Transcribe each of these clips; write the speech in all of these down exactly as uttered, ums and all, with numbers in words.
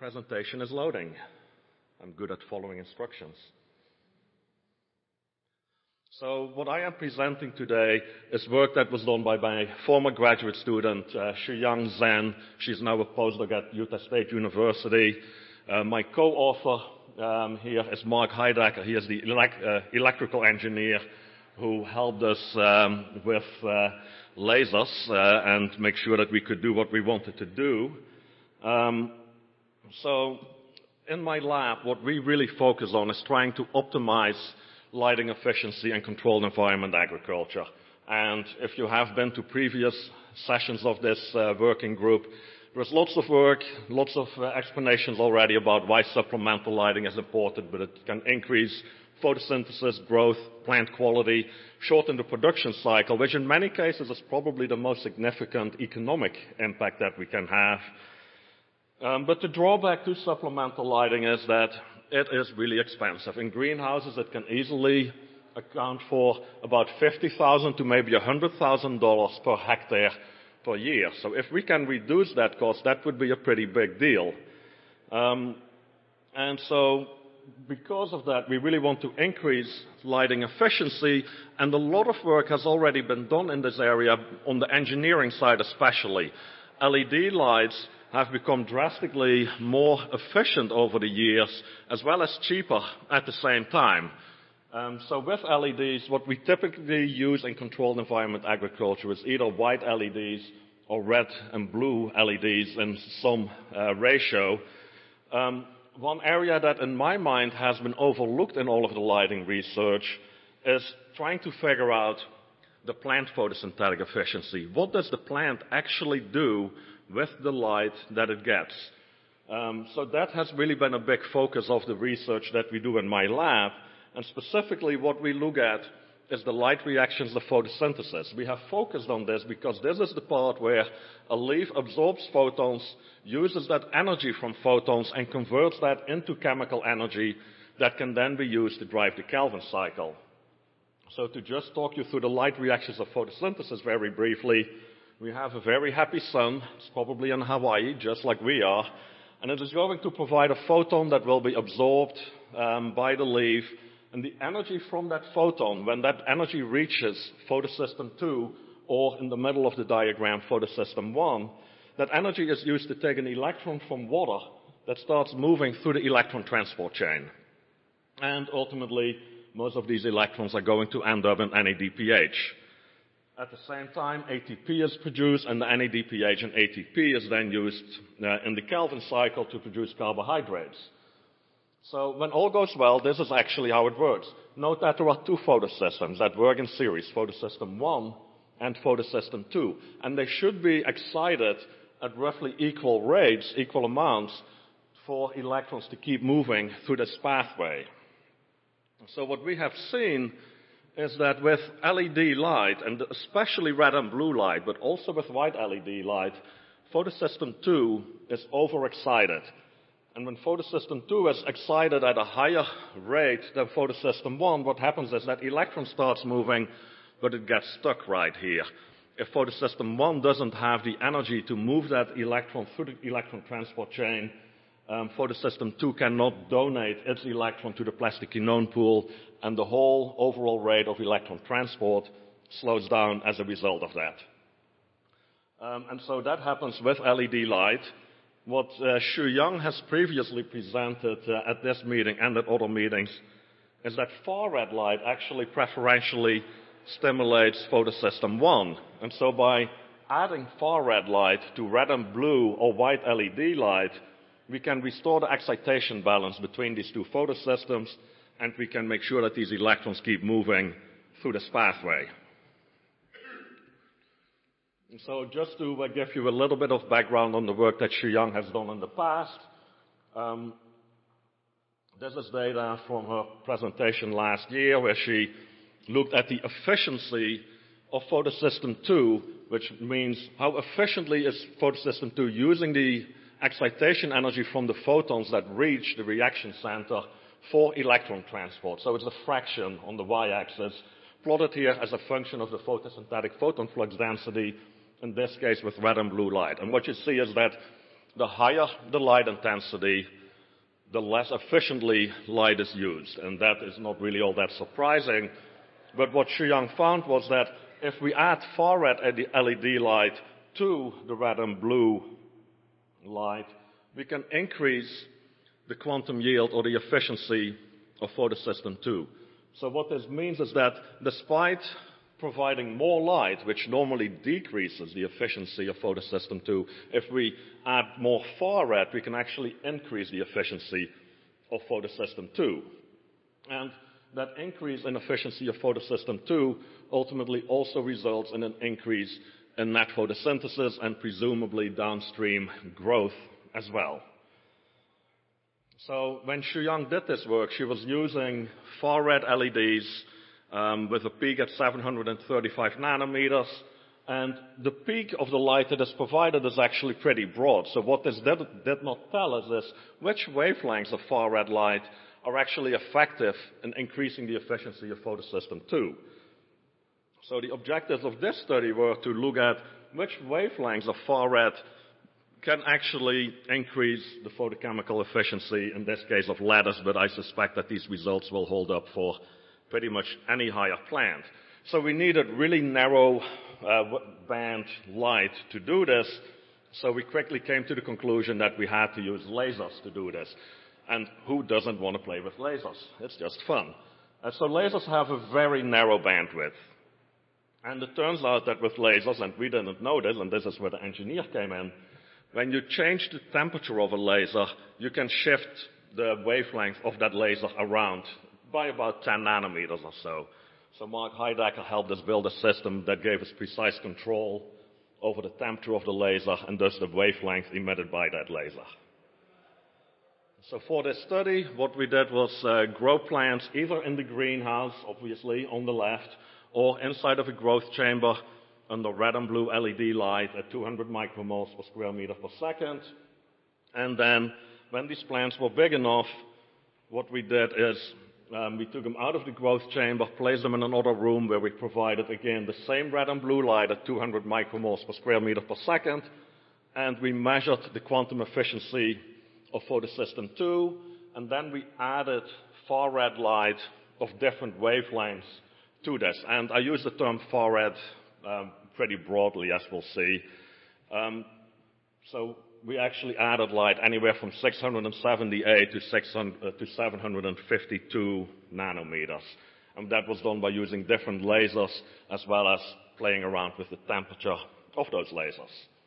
presentation is loading. I'm good at following instructions. So what I am presenting today is work that was done by my former graduate student, uh, Shuyang Zhen. She's now a postdoc at Utah State University. Uh, my co-author um, here is Mark Heidecker. He is the elect uh, electrical engineer who helped us um, with uh, lasers uh, and make sure that we could do what we wanted to do. Um, so in my lab, what we really focus on is trying to optimize lighting efficiency and controlled environment agriculture. And if you have been to previous sessions of this uh, working group, there's lots of work, lots of uh, explanations already about why supplemental lighting is important, but it can increase photosynthesis, growth, plant quality, shorten the production cycle, which in many cases is probably the most significant economic impact that we can have. Um, but the drawback to supplemental lighting is that it is really expensive. In greenhouses, it can easily account for about fifty thousand dollars to maybe one hundred thousand dollars per hectare per year. So if we can reduce that cost, that would be a pretty big deal. Um, and so because of that, we really want to increase lighting efficiency, and a lot of work has already been done in this area on the engineering side especially. L E D lights have become drastically more efficient over the years, as well as cheaper at the same time. Um, so with L E Ds, what we typically use in controlled environment agriculture is either white L E Ds or red and blue L E Ds in some uh, ratio. Um, one area that in my mind has been overlooked in all of the lighting research is trying to figure out the plant photosynthetic efficiency. What does the plant actually do with the light that it gets? Um, so that has really been a big focus of the research that we do in my lab. And specifically what we look at is the light reactions of photosynthesis. We have focused on this because this is the part where a leaf absorbs photons, uses that energy from photons, and converts that into chemical energy that can then be used to drive the Kelvin cycle. So to just talk you through the light reactions of photosynthesis very briefly, we have a very happy sun. It's probably in Hawaii, just like we are. And it is going to provide a photon that will be absorbed um, by the leaf. And the energy from that photon, when that energy reaches photosystem two, or in the middle of the diagram, photosystem one, that energy is used to take an electron from water that starts moving through the electron transport chain. And ultimately, most of these electrons are going to end up in N A D P H. At the same time, A T P is produced, and the N A D P H and A T P is then used uh, in the Kelvin cycle to produce carbohydrates. So when all goes well, this is actually how it works. Note that there are two photosystems that work in series, photosystem one and photosystem two. And they should be excited at roughly equal rates, equal amounts, for electrons to keep moving through this pathway. So what we have seen is that with L E D light, and especially red and blue light, but also with white L E D light, photosystem two is overexcited. And when photosystem two is excited at a higher rate than photosystem one, what happens is that electron starts moving, but it gets stuck right here. If photosystem one doesn't have the energy to move that electron through the electron transport chain, um, photosystem two cannot donate its electron to the plastic plastickinone pool, and the whole overall rate of electron transport slows down as a result of that. Um, and so that happens with L E D light. What uh, Shuyang has previously presented uh, at this meeting and at other meetings is that far red light actually preferentially stimulates photosystem one. And so by adding far red light to red and blue or white L E D light, we can restore the excitation balance between these two photosystems, and we can make sure that these electrons keep moving through this pathway. So just to uh, give you a little bit of background on the work that Shuyang has done in the past, um, this is data from her presentation last year where she looked at the efficiency of photosystem two, which means how efficiently is photosystem two using the excitation energy from the photons that reach the reaction center for electron transport. So it's a fraction on the y-axis, plotted here as a function of the photosynthetic photon flux density, in this case with red and blue light. And what you see is that the higher the light intensity, the less efficiently light is used. And that is not really all that surprising. But what Xu Yang found was that if we add far red L E D light to the red and blue light, we can increase the quantum yield or the efficiency of photosystem two. So what this means is that despite providing more light, which normally decreases the efficiency of photosystem two, if we add more far red, we can actually increase the efficiency of photosystem two. And that increase in efficiency of photosystem two ultimately also results in an increase in net photosynthesis and presumably downstream growth as well. So when Xu Yang did this work, she was using far red L E Ds um, with a peak at seven hundred thirty-five nanometers. And the peak of the light that is provided is actually pretty broad. So what this did, did not tell us is which wavelengths of far red light are actually effective in increasing the efficiency of photosystem two. So the objectives of this study were to look at which wavelengths of far red can actually increase the photochemical efficiency, in this case of lattice, but I suspect that these results will hold up for pretty much any higher plant. So we needed really narrow uh, band light to do this, so we quickly came to the conclusion that we had to use lasers to do this. And who doesn't want to play with lasers? It's just fun. And so lasers have a very narrow bandwidth. And it turns out that with lasers, and we didn't know this, and this is where the engineer came in, when you change the temperature of a laser, you can shift the wavelength of that laser around by about ten nanometers or so. So Mark Heidecker helped us build a system that gave us precise control over the temperature of the laser and thus the wavelength emitted by that laser. So for this study, what we did was uh, grow plants either in the greenhouse, obviously, on the left, or inside of a growth chamber under red and blue L E D light at two hundred micromoles per square meter per second. And then, when these plants were big enough, what we did is um, we took them out of the growth chamber, placed them in another room where we provided, again, the same red and blue light at two hundred micromoles per square meter per second, and we measured the quantum efficiency of photosystem two, and then we added far red light of different wavelengths to this. And I use the term far red um, pretty broadly, as we'll see. Um, so we actually added light anywhere from six hundred seventy-eight to, six hundred, uh, to seven hundred fifty-two nanometers. And that was done by using different lasers as well as playing around with the temperature of those lasers.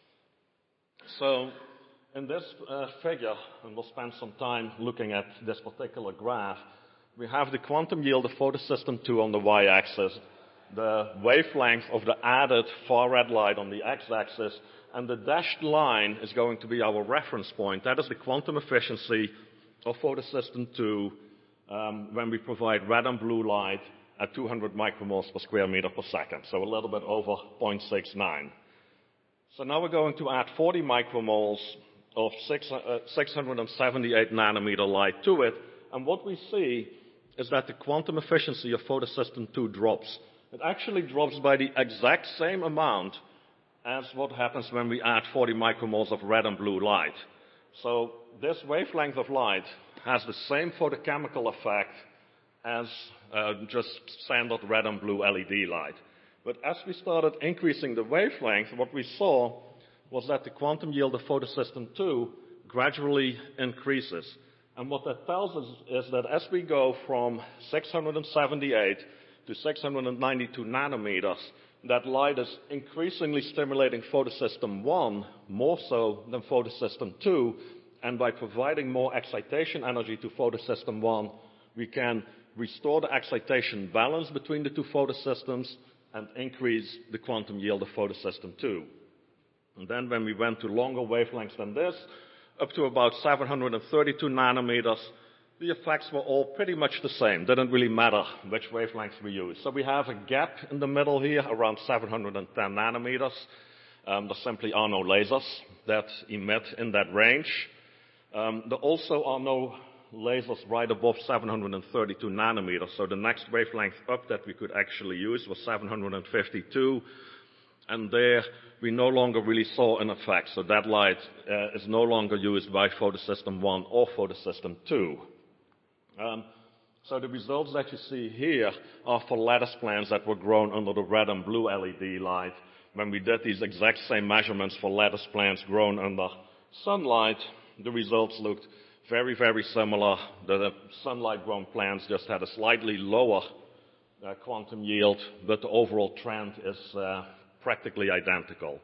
So in this uh, figure, and we'll spend some time looking at this particular graph, we have the quantum yield of photosystem two on the y-axis, the wavelength of the added far red light on the x-axis, and the dashed line is going to be our reference point. That is the quantum efficiency of photosystem two um, when we provide red and blue light at two hundred micromoles per square meter per second, so a little bit over zero point six nine. So now we're going to add forty micromoles of six, uh, six hundred seventy-eight nanometer light to it, and what we see is that the quantum efficiency of photosystem two drops. It actually drops by the exact same amount as what happens when we add forty micromoles of red and blue light. So this wavelength of light has the same photochemical effect as uh, just standard red and blue L E D light. But as we started increasing the wavelength, what we saw was that the quantum yield of photosystem two gradually increases. And what that tells us is that as we go from six hundred seventy-eight to six hundred ninety-two nanometers, that light is increasingly stimulating photosystem one more so than photosystem two, and by providing more excitation energy to photosystem one, we can restore the excitation balance between the two photosystems and increase the quantum yield of photosystem two. And then when we went to longer wavelengths than this, up to about seven hundred thirty-two nanometers, the effects were all pretty much the same. Didn't really matter which wavelengths we used. So we have a gap in the middle here around seven hundred ten nanometers. Um, there simply are no lasers that emit in that range. Um, there also are no lasers right above seven hundred thirty-two nanometers. So the next wavelength up that we could actually use was seven hundred fifty-two. And there, we no longer really saw an effect. So that light uh, is no longer used by photosystem one or photosystem two. Um, so the results that you see here are for lettuce plants that were grown under the red and blue L E D light. When we did these exact same measurements for lettuce plants grown under sunlight, the results looked very, very similar. The sunlight-grown plants just had a slightly lower uh, quantum yield, but the overall trend is uh, practically identical.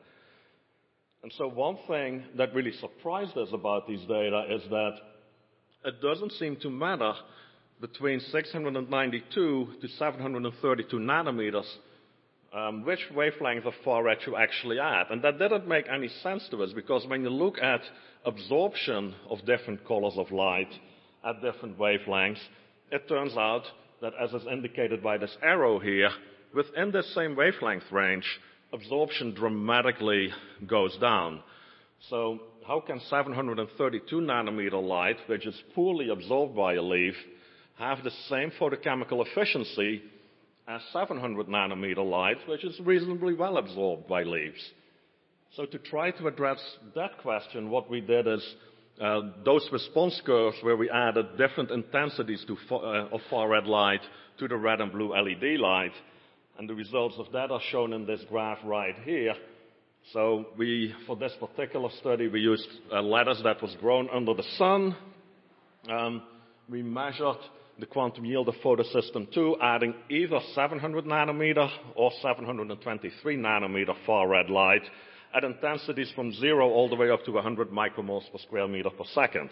And so one thing that really surprised us about these data is that it doesn't seem to matter between six hundred ninety-two to seven hundred thirty-two nanometers um, which wavelength of far red you actually add. And that didn't make any sense to us, because when you look at absorption of different colors of light at different wavelengths, it turns out that, as is indicated by this arrow here, within the same wavelength range, absorption dramatically goes down. So how can seven hundred thirty-two nanometer light, which is poorly absorbed by a leaf, have the same photochemical efficiency as seven hundred nanometer light, which is reasonably well absorbed by leaves? So to try to address that question, what we did is uh, those response curves where we added different intensities to far, uh, of far red light to the red and blue L E D light. And the results of that are shown in this graph right here. So we, for this particular study, we used uh, lettuce that was grown under the sun. Um, we measured the quantum yield of photosystem two, adding either seven hundred nanometer or seven hundred twenty-three nanometer far red light at intensities from zero all the way up to one hundred micromoles per square meter per second.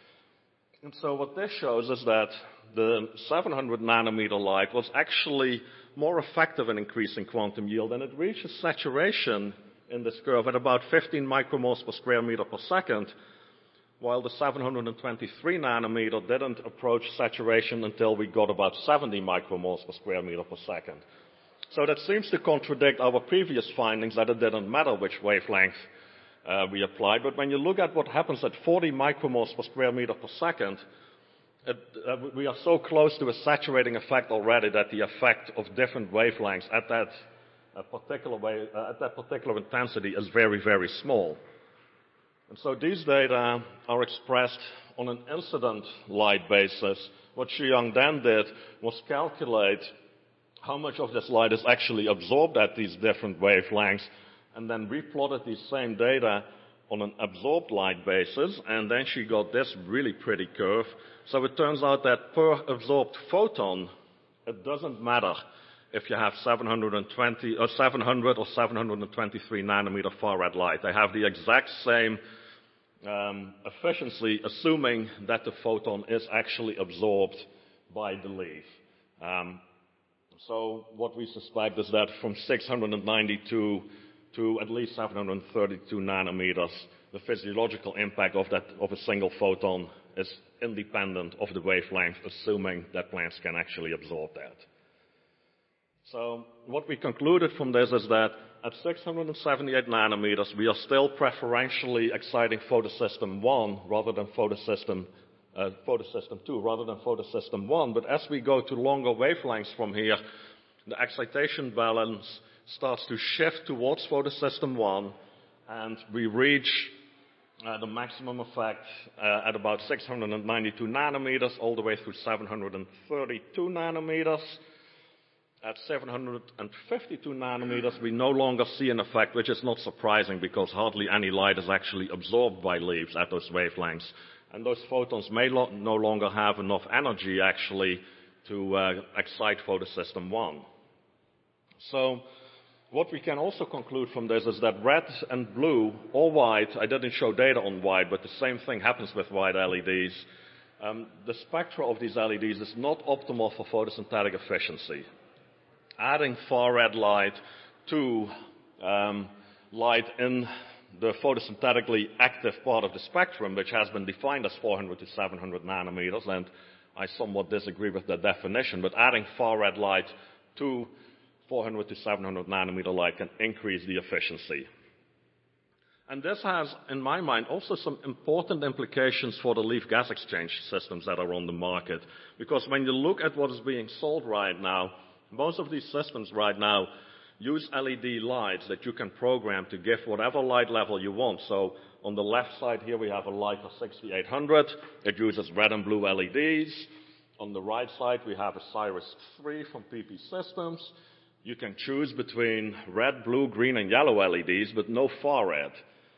And so what this shows is that the seven hundred nanometer light was actually more effective in increasing quantum yield, and it reaches saturation in this curve at about fifteen micromoles per square meter per second, while the seven hundred twenty-three nanometer didn't approach saturation until we got about seventy micromoles per square meter per second. So that seems to contradict our previous findings that it didn't matter which wavelength uh, we applied. But when you look at what happens at forty micromoles per square meter per second, it, uh, we are so close to a saturating effect already that the effect of different wavelengths at that uh, particular way, uh, at that particular intensity is very, very small. And so these data are expressed on an incident light basis. What Shuyang then did was calculate how much of this light is actually absorbed at these different wavelengths, and then replotted these same data on an absorbed light basis, and then she got this really pretty curve. So it turns out that per absorbed photon, it doesn't matter if you have seven hundred twenty or seven hundred or seven hundred twenty-three nanometer far red light. They have the exact same um, efficiency, assuming that the photon is actually absorbed by the leaf. Um, so what we suspect is that from six hundred ninety-two to at least seven hundred thirty-two nanometers, the physiological impact of that of a single photon is independent of the wavelength, assuming that plants can actually absorb that. So what we concluded from this is that at six hundred seventy-eight nanometers, we are still preferentially exciting photosystem one rather than photosystem, uh, photosystem two, rather than photosystem one. But as we go to longer wavelengths from here, the excitation balance starts to shift towards photosystem one, and we reach uh, the maximum effect uh, at about six hundred ninety-two nanometers all the way through seven hundred thirty-two nanometers. At seven hundred fifty-two nanometers, we no longer see an effect, which is not surprising because hardly any light is actually absorbed by leaves at those wavelengths. And those photons may lo- no longer have enough energy actually to uh, excite photosystem one. So what we can also conclude from this is that red and blue, or white, I didn't show data on white, but the same thing happens with white L E Ds. Um, the spectra of these L E Ds is not optimal for photosynthetic efficiency. Adding far red light to um, light in the photosynthetically active part of the spectrum, which has been defined as four hundred to seven hundred nanometers, and I somewhat disagree with that definition, but adding far red light to four hundred to seven hundred nanometer light can increase the efficiency. And this has, in my mind, also some important implications for the leaf gas exchange systems that are on the market, because when you look at what is being sold right now, most of these systems right now use L E D lights that you can program to give whatever light level you want. So on the left side here we have a Leica sixty-eight hundred. It uses red and blue L E Ds. On the right side we have a Cyrus three from P P Systems. You can choose between red, blue, green and yellow L E Ds, but no far red.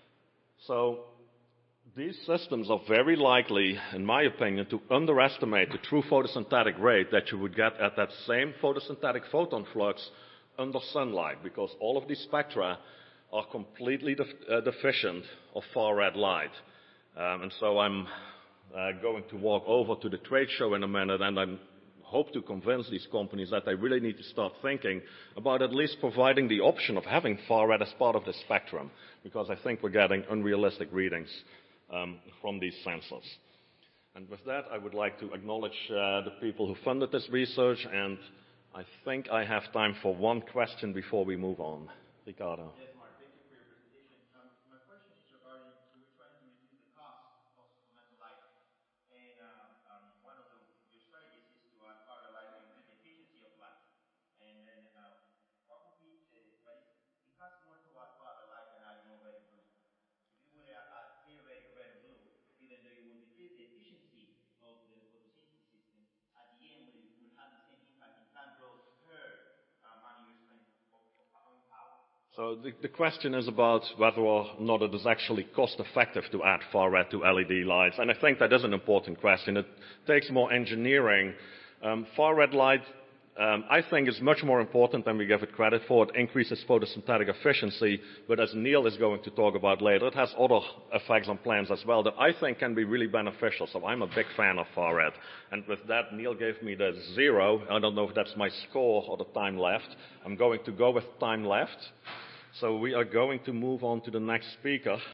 So these systems are very likely, in my opinion, to underestimate the true photosynthetic rate that you would get at that same photosynthetic photon flux under sunlight, because all of these spectra are completely def uh, deficient of far red light. Um, and so I'm uh, going to walk over to the trade show in a minute, and I hope to convince these companies that they really need to start thinking about at least providing the option of having far red as part of the spectrum, because I think we're getting unrealistic readings um, from these sensors. And with that, I would like to acknowledge uh, the people who funded this research, and I think I have time for one question before we move on. Ricardo. Yes, Mark, thank you for your presentation. Um, my question is regarding, you were trying to reduce the cost of fundamental light. And uh, um, one of the, your strategies is to add far light to increase the efficiency of light. And then uh, what would be the, what is, it costs more to add far light than adding more red and blue. If you would add pale red, red and blue, even though you would decrease the efficiency of the photosynthesis system, at the end would, would have the same impact in time growth per uh, amount of years spent of, of, of in power. So the, the question is about whether or not it is actually cost effective to add far red to L E D lights. And I think that is an important question. It takes more engineering. Um, far red light, um, I think, is much more important than we give it credit for. It increases photosynthetic efficiency, but as Neil is going to talk about later, it has other effects on plants as well that I think can be really beneficial. So I'm a big fan of far red. And with that, Neil gave me the zero. I don't know if that's my score or the time left. I'm going to go with time left. So we are going to move on to the next speaker.